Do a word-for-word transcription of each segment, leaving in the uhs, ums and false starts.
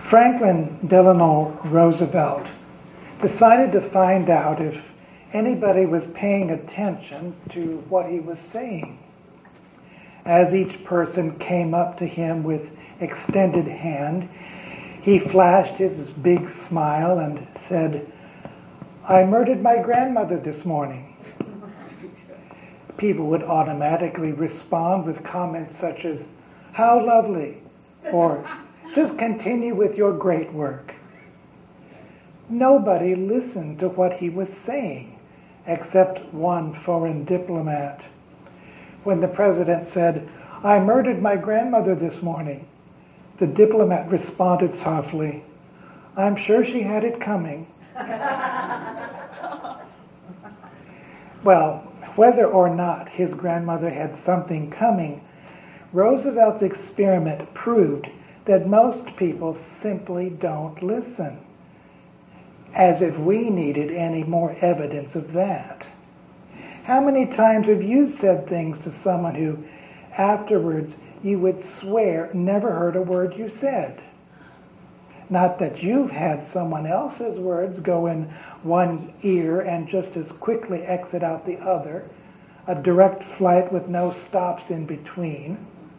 Franklin Delano Roosevelt decided to find out if anybody was paying attention to what he was saying. As each person came up to him with extended hand, he flashed his big smile and said, "I murdered my grandmother this morning." People would automatically respond with comments such as, "How lovely," or "Just continue with your great work." Nobody listened to what he was saying, except one foreign diplomat. When the president said, "I murdered my grandmother this morning," the diplomat responded softly, "I'm sure she had it coming." Well, whether or not his grandmother had something coming, Roosevelt's experiment proved that most people simply don't listen. As if we needed any more evidence of that. How many times have you said things to someone who, afterwards, you would swear never heard a word you said? Not that you've had someone else's words go in one ear and just as quickly exit out the other, a direct flight with no stops in between.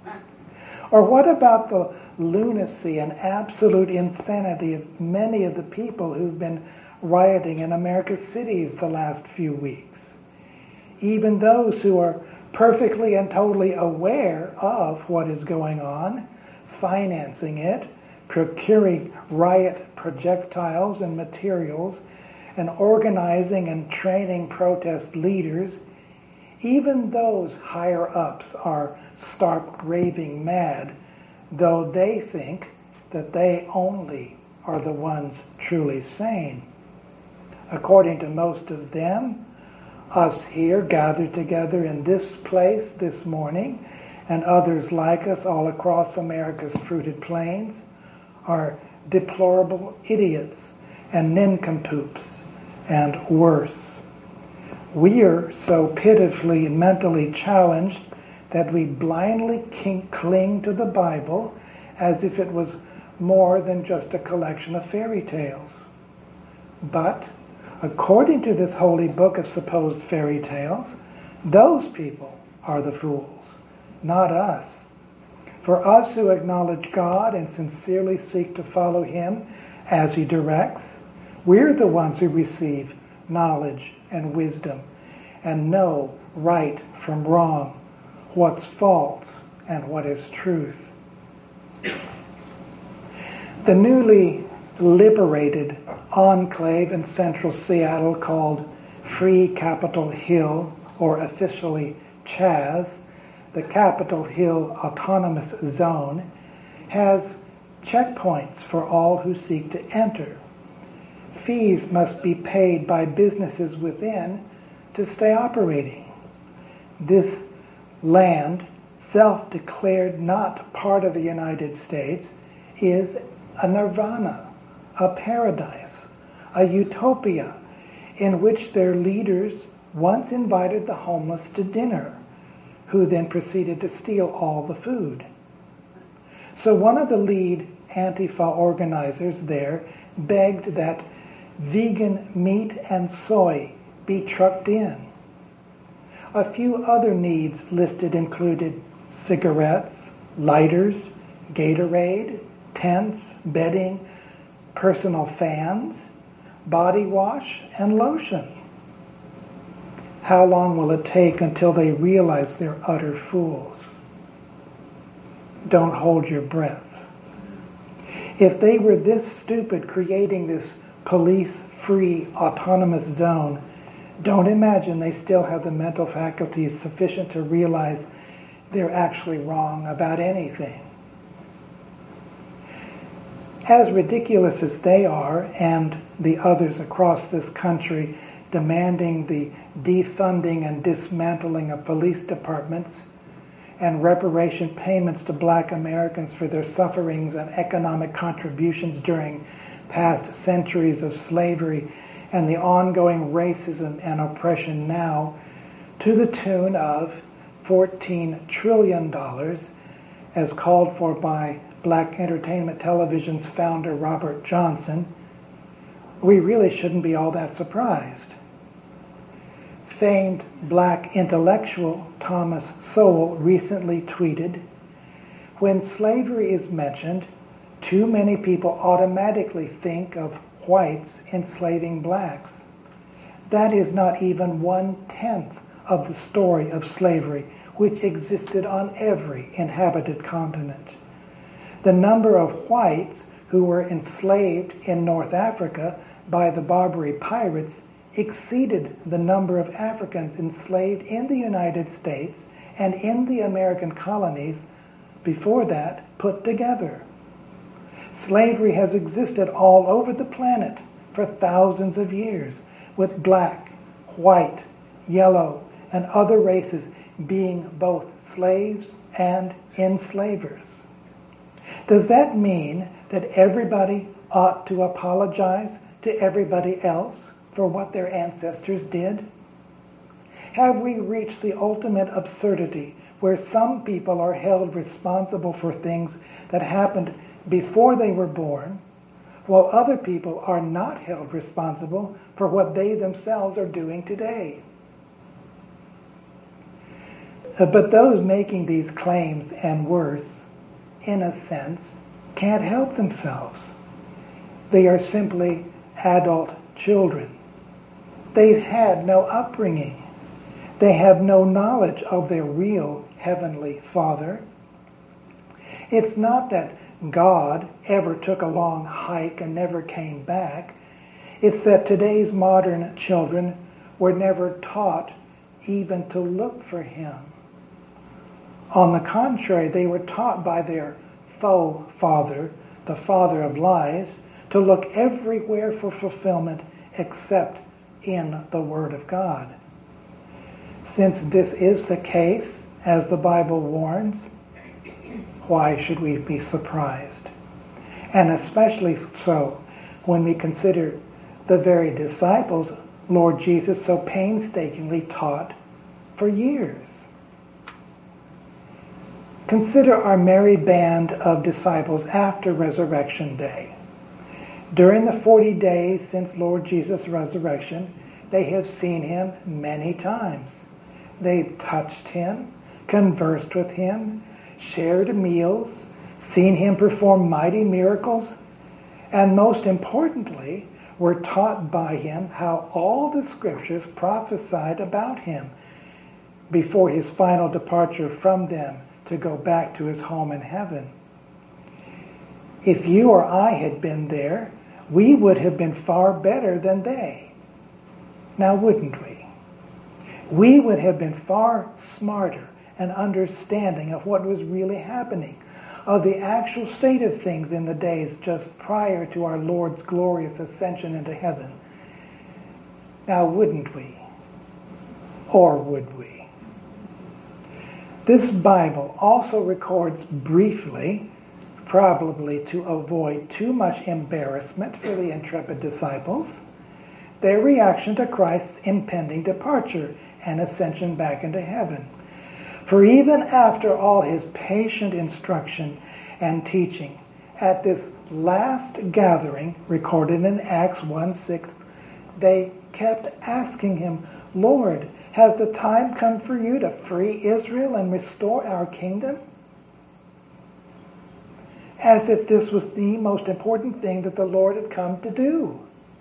Or what about the lunacy and absolute insanity of many of the people who've been rioting in America's cities the last few weeks? Even those who are perfectly and totally aware of what is going on, financing it, procuring riot projectiles and materials, and organizing and training protest leaders, even those higher-ups are stark raving mad, though they think that they only are the ones truly sane. According to most of them, us here gathered together in this place this morning, and others like us all across America's fruited plains, are deplorable idiots and nincompoops, and worse. We are so pitifully mentally challenged that we blindly cling to the Bible as if it was more than just a collection of fairy tales. But, according to this holy book of supposed fairy tales, those people are the fools, not us. For us who acknowledge God and sincerely seek to follow Him as He directs, we're the ones who receive knowledge and wisdom and know right from wrong, what's false and what is truth. The newly liberated enclave in central Seattle called Free Capitol Hill, or officially Chaz, the Capitol Hill Autonomous Zone, has checkpoints for all who seek to enter. Fees must be paid by businesses within to stay operating. This land, self-declared not part of the United States, is a nirvana, a paradise, a utopia in which their leaders once invited the homeless to dinner, who then proceeded to steal all the food. So one of the lead Antifa organizers there begged that vegan meat and soy be trucked in. A few other needs listed included cigarettes, lighters, Gatorade, tents, bedding, personal fans, body wash, and lotion. How long will it take until they realize they're utter fools? Don't hold your breath. If they were this stupid creating this police-free autonomous zone, don't imagine they still have the mental faculties sufficient to realize they're actually wrong about anything. As ridiculous as they are, and the others across this country demanding the defunding and dismantling of police departments and reparation payments to black Americans for their sufferings and economic contributions during past centuries of slavery and the ongoing racism and oppression now, to the tune of fourteen trillion dollars, as called for by Black Entertainment Television's founder Robert Johnson, we really shouldn't be all that surprised. Famed black intellectual Thomas Sowell recently tweeted, "When slavery is mentioned, too many people automatically think of whites enslaving blacks. That is not even one-tenth of the story of slavery, which existed on every inhabited continent. The number of whites who were enslaved in North Africa by the Barbary pirates exceeded the number of Africans enslaved in the United States and in the American colonies before that put together. Slavery has existed all over the planet for thousands of years, with black, white, yellow, and other races being both slaves and enslavers. Does that mean that everybody ought to apologize to everybody else for what their ancestors did? Have we reached the ultimate absurdity where some people are held responsible for things that happened before they were born, while other people are not held responsible for what they themselves are doing today? But those making these claims, and worse, in a sense, can't help themselves. They are simply adult children. They've had no upbringing. They have no knowledge of their real Heavenly Father. It's not that God ever took a long hike and never came back. It's that today's modern children were never taught even to look for Him. On the contrary, they were taught by their faux father, the father of lies, to look everywhere for fulfillment except in the Word of God. Since this is the case, as the Bible warns, why should we be surprised? And especially so when we consider the very disciples Lord Jesus so painstakingly taught for years. Consider our merry band of disciples after Resurrection Day. During the forty days since Lord Jesus' resurrection, they have seen Him many times. They've touched Him, conversed with Him, shared meals, seen Him perform mighty miracles, and most importantly, were taught by Him how all the Scriptures prophesied about Him before His final departure from them to go back to His home in heaven. If you or I had been there, we would have been far better than they. Now, wouldn't we? We would have been far smarter and understanding of what was really happening, of the actual state of things in the days just prior to our Lord's glorious ascension into heaven. Now, wouldn't we? Or would we? This Bible also records briefly, probably to avoid too much embarrassment for the intrepid disciples, their reaction to Christ's impending departure and ascension back into heaven. For even after all His patient instruction and teaching, at this last gathering recorded in Acts one six, they kept asking Him, "Lord, has the time come for you to free Israel and restore our kingdom?" As if this was the most important thing that the Lord had come to do.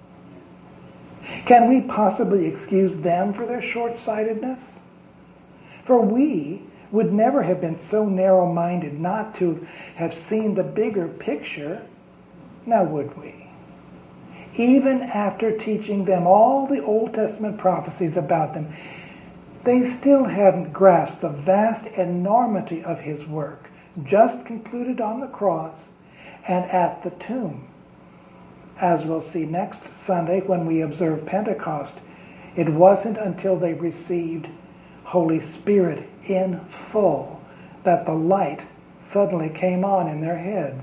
Can we possibly excuse them for their short-sightedness? For we would never have been so narrow-minded not to have seen the bigger picture, now would we? Even after teaching them all the Old Testament prophecies about them, they still hadn't grasped the vast enormity of His work, just concluded on the cross and at the tomb. As we'll see next Sunday when we observe Pentecost, it wasn't until they received Holy Spirit in full that the light suddenly came on in their heads.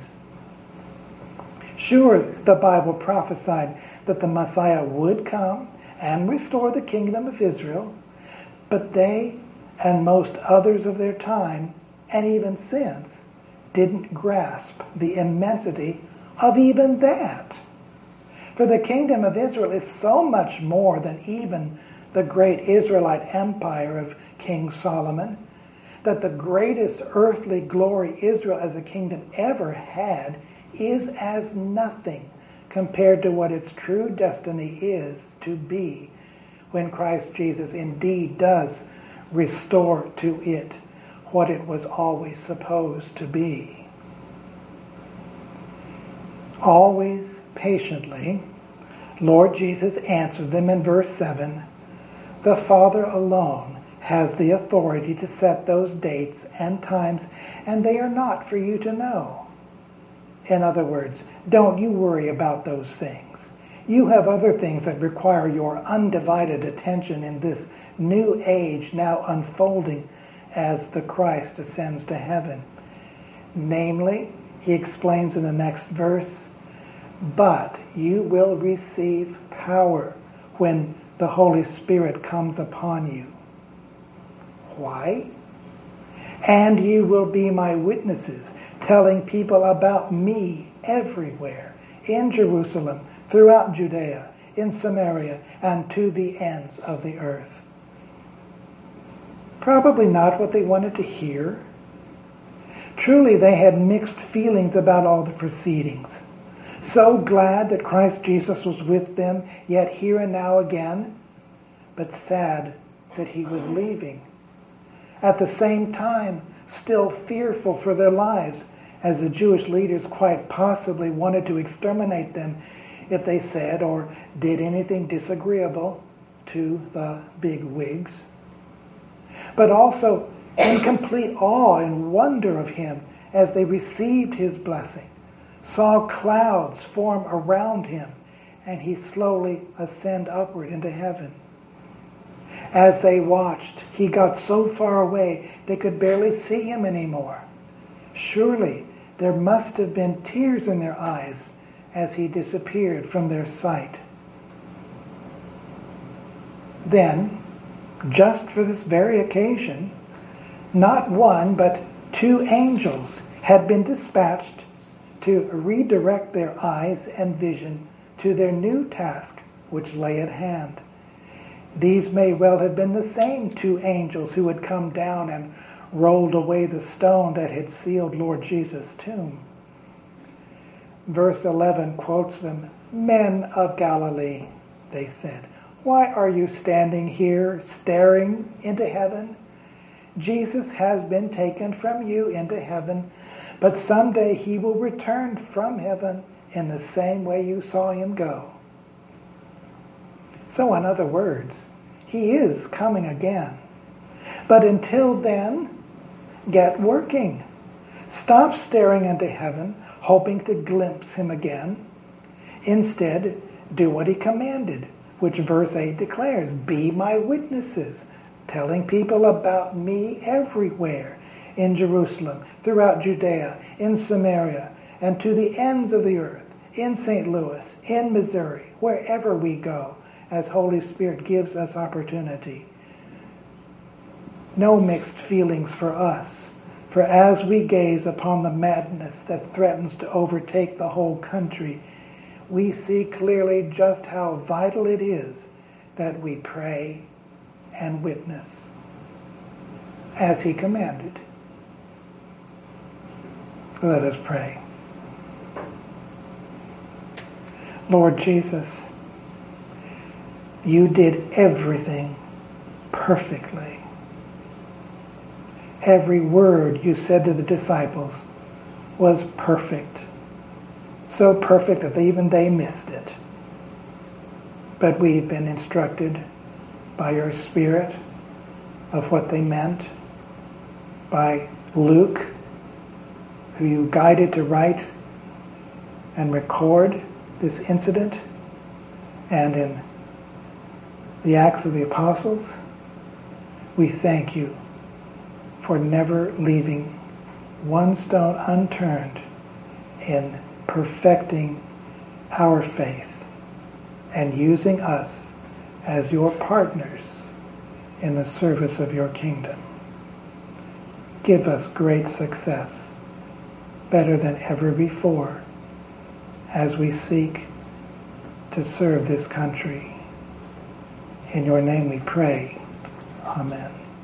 Sure, the Bible prophesied that the Messiah would come and restore the kingdom of Israel, but they and most others of their time, and even since, didn't grasp the immensity of even that. For the kingdom of Israel is so much more than even the great Israelite empire of King Solomon, that the greatest earthly glory Israel as a kingdom ever had is as nothing compared to what its true destiny is to be when Christ Jesus indeed does restore to it what it was always supposed to be. Always patiently, Lord Jesus answered them in verse seven, "The Father alone has the authority to set those dates and times, and they are not for you to know." In other words, don't you worry about those things. You have other things that require your undivided attention in this new age now unfolding as the Christ ascends to heaven. Namely, he explains in the next verse, "But you will receive power when the Holy Spirit comes upon you." Why? "And you will be my witnesses, telling people about me everywhere, in Jerusalem, throughout Judea, in Samaria, and to the ends of the earth." Probably not what they wanted to hear. Truly, they had mixed feelings about all the proceedings. So glad that Christ Jesus was with them, yet here and now again, but sad that he was leaving. At the same time, still fearful for their lives, as the Jewish leaders quite possibly wanted to exterminate them if they said or did anything disagreeable to the big wigs. But also in complete awe and wonder of him as they received his blessing, saw clouds form around him, and he slowly ascend upward into heaven. As they watched, he got so far away they could barely see him anymore. Surely there must have been tears in their eyes as he disappeared from their sight. Then, just for this very occasion, not one but two angels had been dispatched to redirect their eyes and vision to their new task which lay at hand. These may well have been the same two angels who had come down and rolled away the stone that had sealed Lord Jesus' tomb. Verse eleven quotes them, "Men of Galilee," they said, "why are you standing here staring into heaven? Jesus has been taken from you into heaven, but someday he will return from heaven in the same way you saw him go." So in other words, he is coming again. But until then, get working. Stop staring into heaven, hoping to glimpse him again. Instead, do what he commanded, which verse eight declares, "Be my witnesses, telling people about me everywhere, in Jerusalem, throughout Judea, in Samaria, and to the ends of the earth, in Saint Louis, in Missouri, wherever we go, as Holy Spirit gives us opportunity." No mixed feelings for us, for as we gaze upon the madness that threatens to overtake the whole country, we see clearly just how vital it is that we pray and witness, as he commanded. Let us pray. Lord Jesus, you did everything perfectly. Every word you said to the disciples was perfect. So perfect that even they missed it. But we've been instructed by your Spirit of what they meant, by Luke, who you guided to write and record this incident, and in the Acts of the Apostles. We thank you for never leaving one stone unturned in perfecting our faith and using us as your partners in the service of your kingdom. Give us great success better than ever before as we seek to serve this country. In your name we pray. Amen.